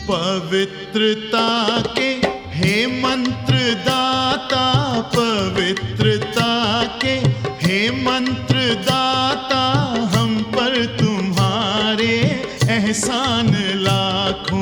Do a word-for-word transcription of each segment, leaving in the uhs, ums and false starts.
पवित्रता के हे मंत्र दाता, पवित्रता के हे मंत्र दाता, हम पर तुम्हारे एहसान लाखों।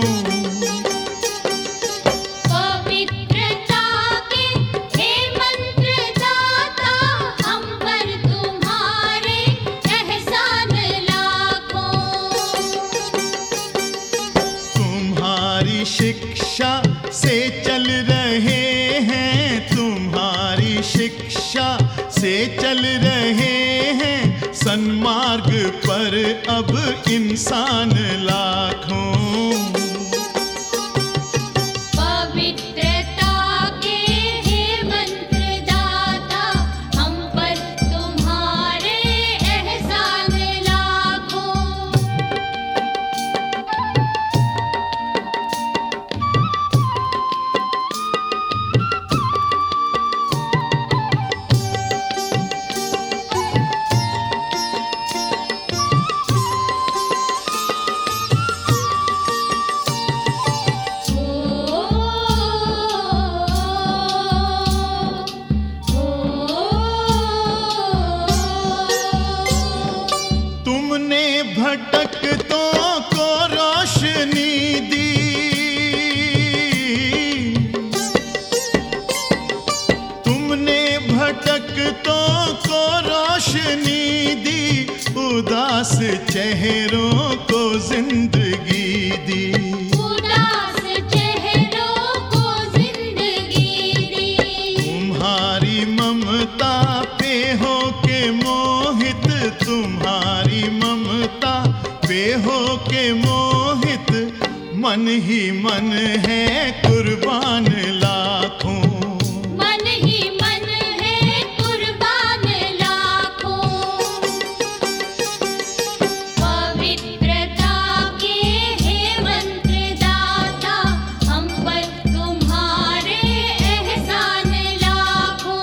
शिक्षा से चल रहे हैं, तुम्हारी शिक्षा से चल रहे हैं, सन्मार्ग पर अब इंसान लाखों। भटकतों को रोशनी दी, तुमने भटकतों को रोशनी दी, उदास चेहरों को जिंदगी दी, उदास चेहरों को जिंदगी दी। तुम्हारी ममता पे हो के मोहित, तुम्हारी ममता पे हो के मोहित, मन ही मन है कुर्बान लाखों। मन ही मन है कुर्बान लाखों। पवित्रता के हे मंत्र दाता, हम पर तुम्हारे एहसान लाखों।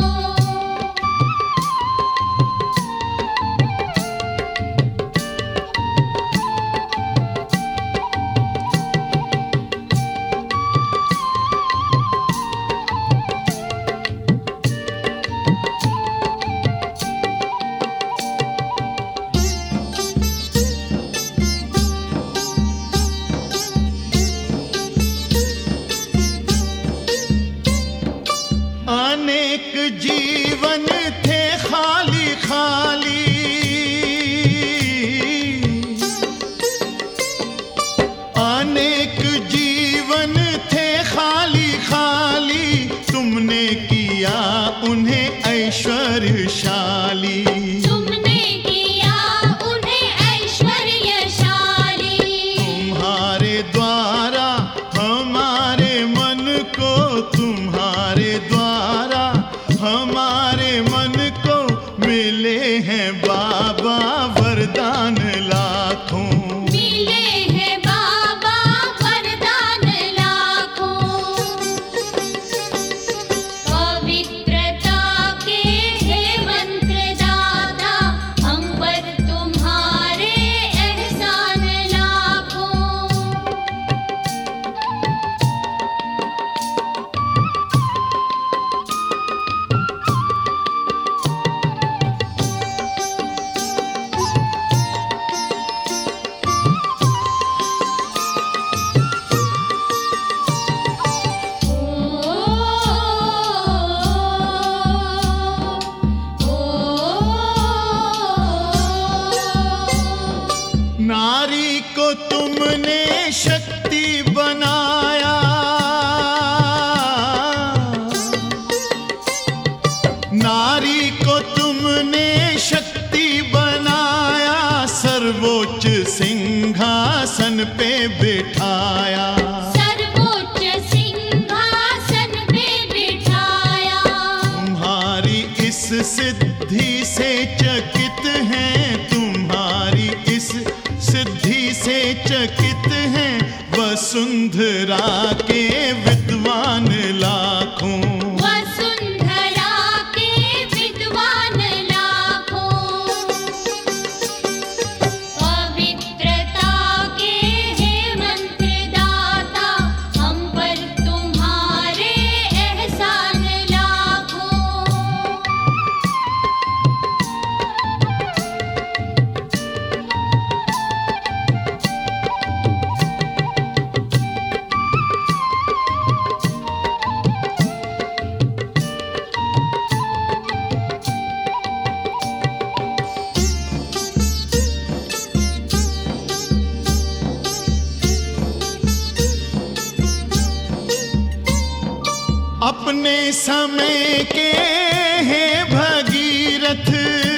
अनेक जीवन थे खाली खाली, अनेक जीवन थे खाली खाली, तुमने किया उन्हें ऐश्वर्यशाली, तुमने किया उन्हें ऐश्वर्यशाली। तुम्हारे द्वारा हमारे मन को, तुम्हारे द्वारा हमारे मन को मिले हैं बाबा वरदान लाखों। मिले हैं बाबा वरदान लाखों। पवित्रता के हे मंत्र दाता, हम पर तुम्हारे एहसान लाखों। नारी को तुमने शक्ति बनाया, नारी को तुमने शक्ति बनाया, सर्वोच्च सिंहासन पे बिठाया, सर्वोच्च सिंहासन पे बिठाया। तुम्हारी इस सिद्धि से चकित हैं, तुम्हारी इस सिद्धि से चकित हैं, वसुंधरा के विद्वान लाखों। वसुंधरा के विद्वान लाखों। पवित्रता के हे मंत्र दाता, अपने समय के हैं भगीरथ,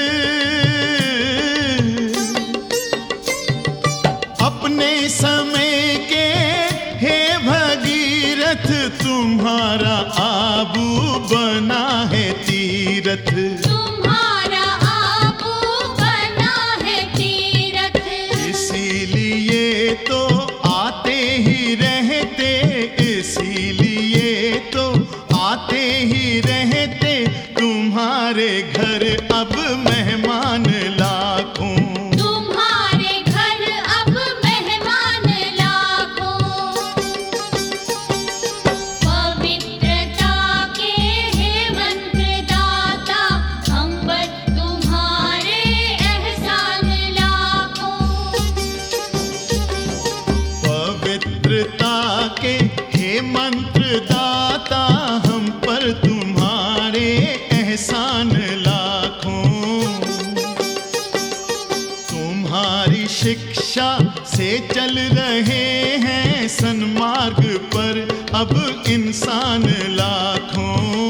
अपने समय के हैं भगीरथ, तुम्हारा आबू बना है तीरथ। तुम्हारा आबू बना है तीरथ। इसीलिए तो आते ही रहते, इसीलिए तो आते ही रहते, तुम्हारे घर अब मेहमान लाखों। तुम्हारे घर अब मेहमान लाखों। पवित्रता के हे मंत्रदाता, हम पर तुम्हारे एहसान लाखों। पवित्रता के हे मंत्रदाता, हम पर तुम्हारे एहसान लाखों। तुम्हारी शिक्षा से चल रहे हैं सन्मार्ग पर अब इंसान लाखों।